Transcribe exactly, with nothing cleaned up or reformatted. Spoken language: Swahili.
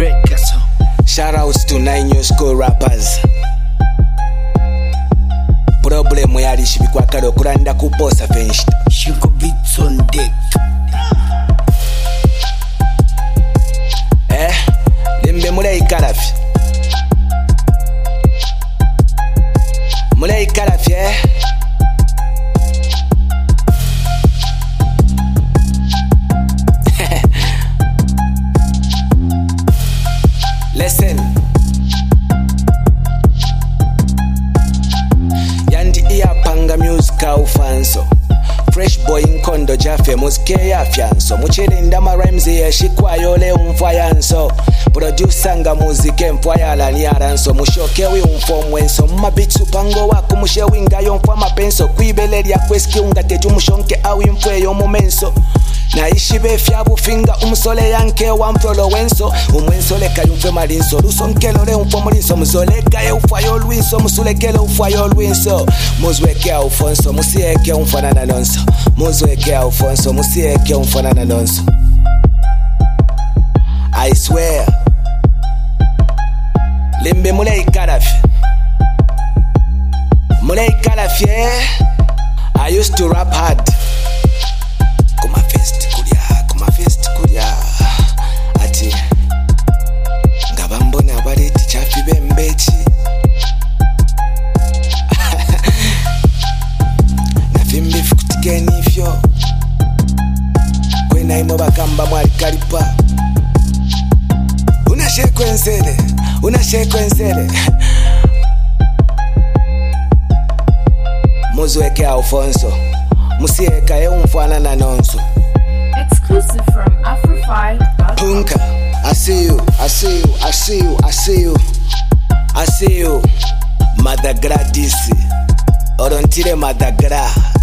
Red Castle. Shout outs to nine new school rappers. Problem yali shibikwakala okulanda kuposa fenshita. Shinko beats on deck. Eh, limbe mulei kalafi. Mulei kalafi eh. Listen. Yandi iya panga music au fanso. Fresh boy nkondo jafe muzike ya fianso. Muchele ndama rhymes ya shikwa yole umfayanso. Producer nga muzike mfaya la niaranso. Mushokewi umfomwenso. Mabitsu pango waku mushewinga yomfa mapenso. Kuibeleli ya kweski ungatetu mushonke au imfwe yomomenso. Na ishibe fyabu finga umusole yanke wa mfolo wenso. Umwenso leka yumfe malinso. Luso nkelo le umfo mulinso. Muzoleka ye ufayo luinso. Musulekele ufayo luinso. Muzweke ufonso. Musieke umfanana nonso. Muzweke ufonso. Musieke umfanana nonso. I swear. Limbe mulei kalafi. Mulei kalafi eh. I used to rap hard. Kuma fest kulia, kuma fest kulia. Ati ngabambona bareti chafi bembechi. Na fimbi fukutikeni fyo. Kwena imo bakamba mwali kalipa. Una shekwenzele, una shekwenzele. Muzweke Alfonso. Musieka ye umfanana nonso. Exclusive from Afrofi. Punka, I see you, I see you, I see you, I see you, I see you. Madagra disi, orontire madagra.